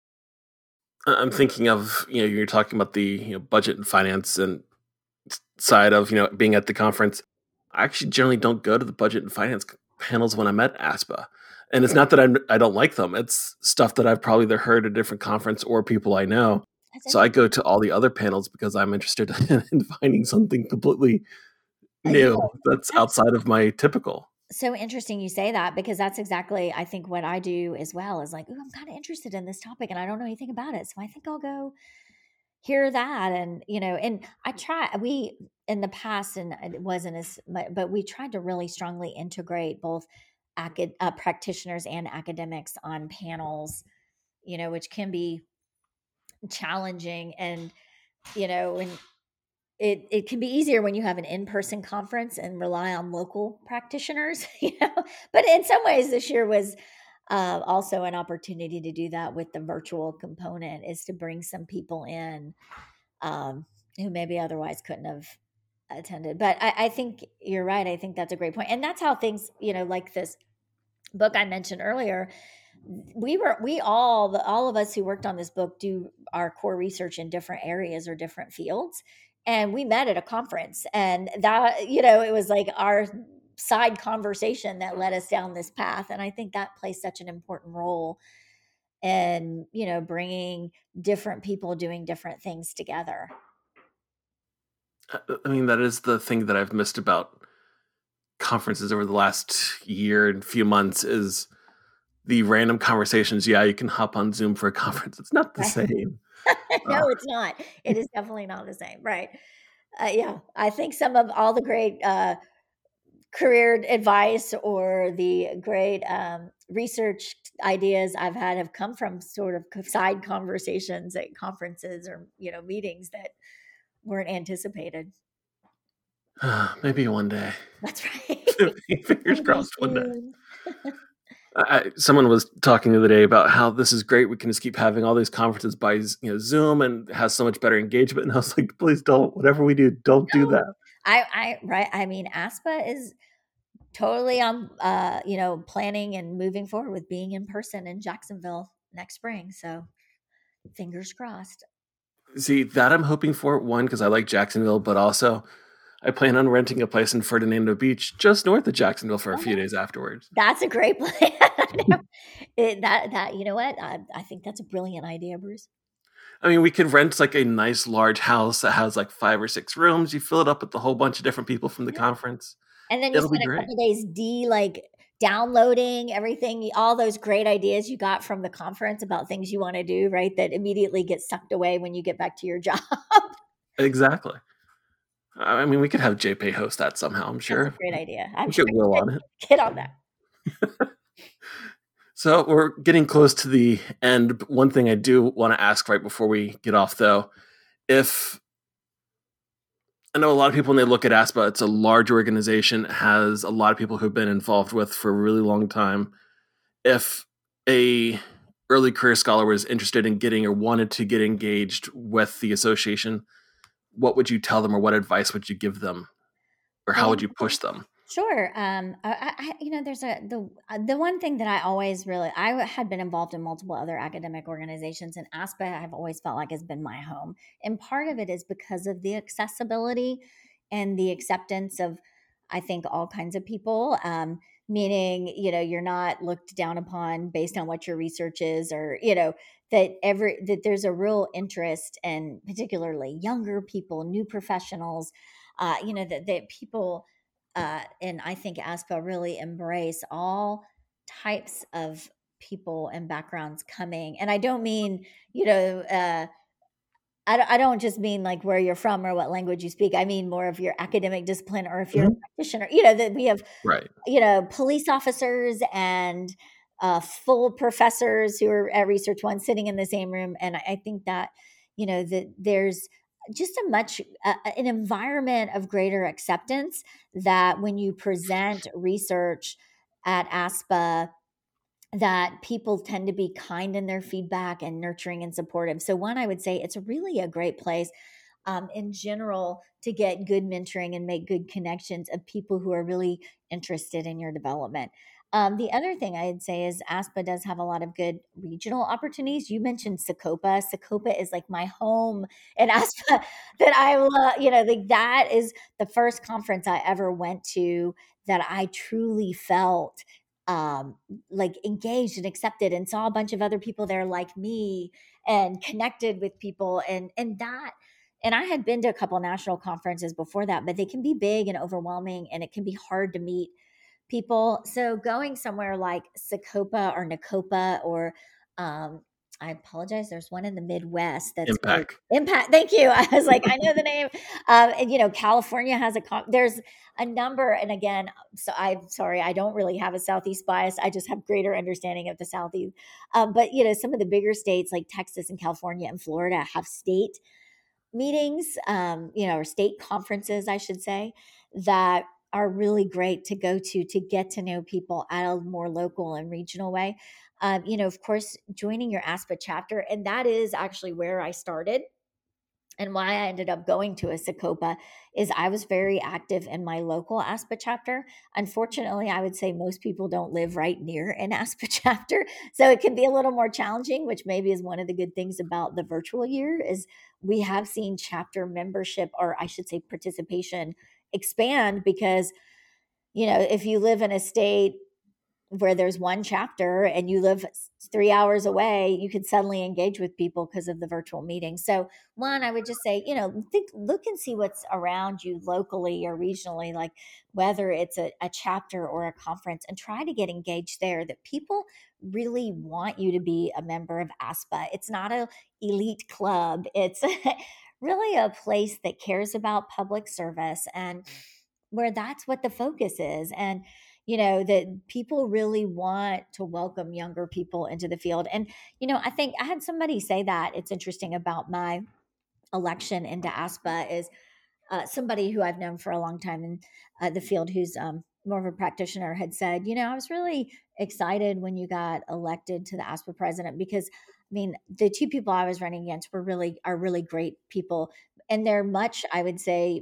I'm thinking of, you're talking about the budget and finance and side of, being at the conference. I actually generally don't go to the budget and finance panels when I'm at ASPA. And it's not that I don't like them. It's stuff that I've probably either heard at a different conference or people I know. So I go to all the other panels because I'm interested in finding something completely new that's outside of my typical. So interesting you say that, because that's exactly, I think, what I do as well, is like, oh, I'm kind of interested in this topic and I don't know anything about it. So I think I'll go hear that. And, and we, in the past, and it wasn't as much, but we tried to really strongly integrate both practitioners and academics on panels, which can be challenging. And, and it can be easier when you have an in-person conference and rely on local practitioners, but in some ways this year was also an opportunity to do that with the virtual component, is to bring some people in who maybe otherwise couldn't have attended. But I think you're right. I think that's a great point. And that's how things, like this book I mentioned earlier, all of us who worked on this book do our core research in different areas or different fields. And we met at a conference, and that, it was like our side conversation that led us down this path. And I think that plays such an important role in, bringing different people doing different things together. I mean, that is the thing that I've missed about conferences over the last year and few months, is the random conversations. Yeah, you can hop on Zoom for a conference. It's not the same. No, it's not. It is definitely not the same. Right. Yeah. I think some of all the great career advice or the great research ideas I've had have come from sort of side conversations at conferences or, meetings that weren't anticipated. Maybe one day. That's right. Fingers crossed one day. Someone was talking the other day about how this is great. We can just keep having all these conferences by Zoom, and has so much better engagement. And I was like, please don't. Whatever we do, don't do that. Right. I mean, ASPA is totally on, planning and moving forward with being in person in Jacksonville next spring. So fingers crossed. See, that I'm hoping for. One, because I like Jacksonville, but also I plan on renting a place in Ferdinando Beach, just north of Jacksonville, for a few days afterwards. That's a great plan. You know what? I think that's a brilliant idea, Bruce. I mean, we could rent like a nice large house that has like 5 or 6 rooms. You fill it up with a whole bunch of different people from the conference. And then you spend a couple days downloading everything, all those great ideas you got from the conference about things you want to do, right? That immediately get sucked away when you get back to your job. Exactly. I mean, we could have JP host that somehow, I'm sure. That's a great idea. I'm sure Will on it. Get on that. So we're getting close to the end. One thing I do want to ask right before we get off, though, if I know a lot of people, when they look at ASPA, it's a large organization, has a lot of people who've been involved with for a really long time. If a early career scholar was interested in getting or wanted to get engaged with the association, what would you tell them, or what advice would you give them, or how would you push them? Sure. There's the one thing that I had been involved in multiple other academic organizations, and ASPA I've always felt like has been my home. And part of it is because of the accessibility and the acceptance of, I think, all kinds of people. Meaning, you're not looked down upon based on what your research is, or, that there's a real interest in particularly younger people, new professionals, that people, and I think ASPA really embrace all types of people and backgrounds coming. And I don't mean, I don't just mean like where you're from or what language you speak. I mean more of your academic discipline, or if you're a practitioner, that we have, Right. police officers and full professors who are at Research One sitting in the same room. And I think that, that there's just an environment of greater acceptance, that when you present research at ASPA, that people tend to be kind in their feedback and nurturing and supportive. So one, I would say it's really a great place in general to get good mentoring and make good connections of people who are really interested in your development. The other thing I'd say is ASPA does have a lot of good regional opportunities. You mentioned Socopa. Socopa is like my home in ASPA that I love. Like that is the first conference I ever went to that I truly felt like engaged and accepted, and saw a bunch of other people there like me, and connected with people, and I had been to a couple national conferences before that, but they can be big and overwhelming, and it can be hard to meet people. So going somewhere like Socopa or Nacopa, or I apologize, there's one in the Midwest that's great. Impact. Impact. Thank you. I was like, I know the name. And California has there's a number. And again, so I'm sorry, I don't really have a Southeast bias. I just have greater understanding of the Southeast. But some of the bigger states like Texas and California and Florida have state meetings, or state conferences, I should say, that are really great to go to get to know people at a more local and regional way. Of course, joining your ASPA chapter, and that is actually where I started. And why I ended up going to a Socopa is I was very active in my local ASPA chapter. Unfortunately, I would say most people don't live right near an ASPA chapter. So it can be a little more challenging, which maybe is one of the good things about the virtual year is we have seen chapter membership, or I should say participation, expand because, if you live in a state where there's one chapter and you live 3 hours away, you could suddenly engage with people because of the virtual meeting. So one, I would just say, look and see what's around you locally or regionally, like whether it's a chapter or a conference, and try to get engaged there, that people really want you to be a member of ASPA. It's not a elite club. It's really a place that cares about public service, and where that's what the focus is. And that people really want to welcome younger people into the field. And I think I had somebody say that it's interesting about my election into ASPA is somebody who I've known for a long time in the field, who's more of a practitioner, had said, I was really excited when you got elected to the ASPA president, because the two people I was running against are really great people, and they're much, I would say,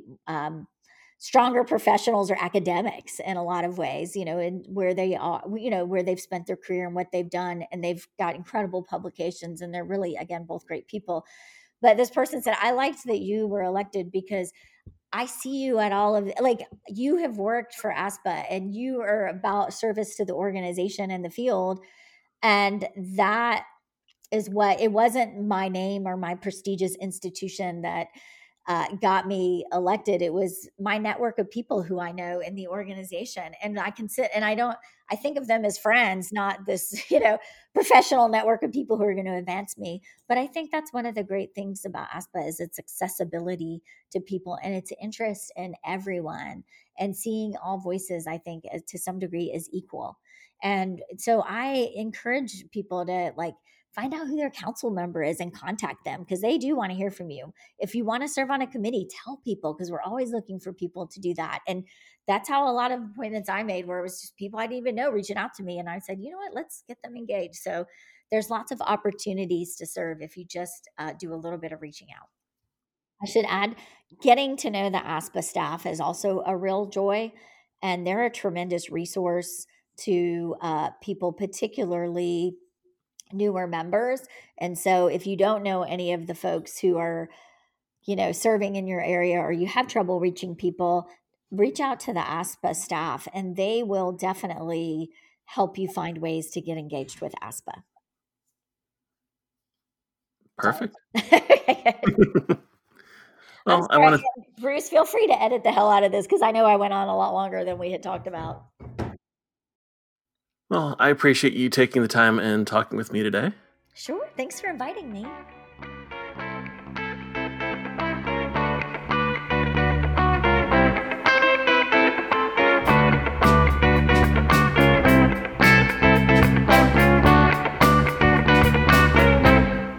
stronger professionals or academics in a lot of ways, and where they are, where they've spent their career and what they've done, and they've got incredible publications, and they're really, again, both great people. But this person said, I liked that you were elected because I see you at all of, like, you have worked for ASPA and you are about service to the organization and the field. And that is what, it wasn't my name or my prestigious institution that got me elected. It was my network of people who I know in the organization. And I can sit and I think of them as friends, not this, professional network of people who are going to advance me. But I think that's one of the great things about ASPA is its accessibility to people and its interest in everyone, and seeing all voices, I think, to some degree is equal. And so I encourage people to find out who their council member is and contact them, because they do want to hear from you. If you want to serve on a committee, tell people, because we're always looking for people to do that. And that's how a lot of appointments I made, where it was just people I didn't even know reaching out to me. And I said, you know what, let's get them engaged. So there's lots of opportunities to serve if you just do a little bit of reaching out. I should add, getting to know the ASPA staff is also a real joy. And they're a tremendous resource to people, particularly newer members. And so if you don't know any of the folks who are, serving in your area, or you have trouble reaching people, reach out to the ASPA staff, and they will definitely help you find ways to get engaged with ASPA. Perfect. I'm Well, I sorry, want to. Bruce. Feel free to edit the hell out of this because I know I went on a lot longer than we had talked about. Well, I appreciate you taking the time and talking with me today. Sure. Thanks for inviting me.